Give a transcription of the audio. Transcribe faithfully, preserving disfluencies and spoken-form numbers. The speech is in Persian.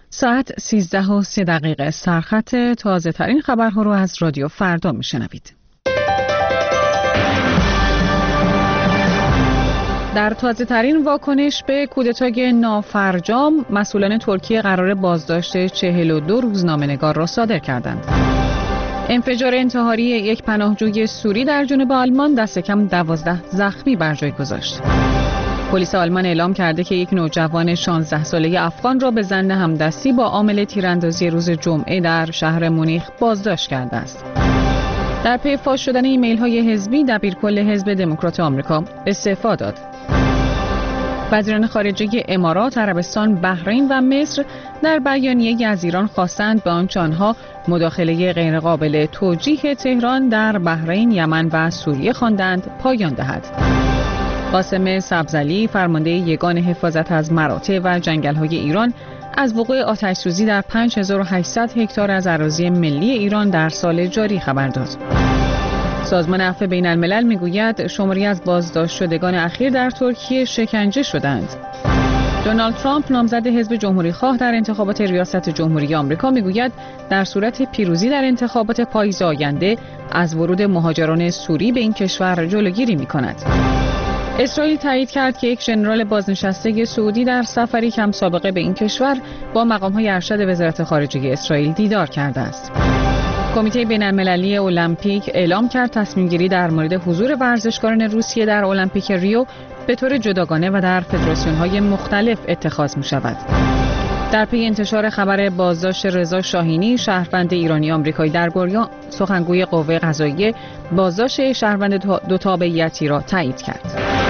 ساعت سیزده و سه دقیقه سرخط تازه ترین خبرها رو از رادیو فردا میشنوید. در تازه ترین واکنش به کودتای نافرجام، مسئولان ترکیه قرار بازداشت چهل و دو روزنامه‌نگار را صادر کردند. انفجار انتحاری یک پناهجوی سوری در جنوب آلمان دست کم دوازده زخمی بر جای گذاشت. پلیس آلمان اعلام کرده که یک نوجوان شانزده ساله افغان را به ظن همدستی با عامل تیراندازی روز جمعه در شهر مونیخ بازداشت کرده است. در پی فاش شدن ایمیل های حزبی، دبیرکل حزب دموکرات آمریکا استعفا داد. وزیران خارجه امارات، عربستان، بحرین و مصر در بیانیه‌ای از ایران خواستند به آنچه آنها مداخله غیرقابل توجیه تهران در بحرین، یمن و سوریه خواندند پایان دهد. قاسم سبزعلی، فرمانده یگان حفاظت از مراتع و جنگل‌های ایران، از وقوع آتش‌سوزی در پنج هزار و هشتصد هکتار از اراضی ملی ایران در سال جاری خبر داد. سازمان عفو بین الملل میگوید شماری از بازداشت شدگان اخیر در ترکیه شکنجه شدند. دونالد ترامپ، نامزد حزب جمهوری خواه در انتخابات ریاست جمهوری آمریکا، میگوید در صورت پیروزی در انتخابات پاییز آینده از ورود مهاجران سوری به این کشور جلوگیری میکند. اسرائیل تایید کرد که یک ژنرال بازنشسته سعودی در سفری کم سابقه به این کشور با مقام‌های ارشد وزارت خارجه اسرائیل دیدار کرده است. کمیته بین‌المللی المپیک اعلام کرد تصمیم‌گیری در مورد حضور ورزشکاران روسیه در المپیک ریو به طور جداگانه و در فدراسیون‌های مختلف اتخاذ می‌شود. در پی انتشار خبر بازداشت رضا شاهینی، شهروند ایرانی آمریکایی در گوریان، سخنگوی قوه قضاییه بازداشت شهروند دو تابعیتی را تایید کرد.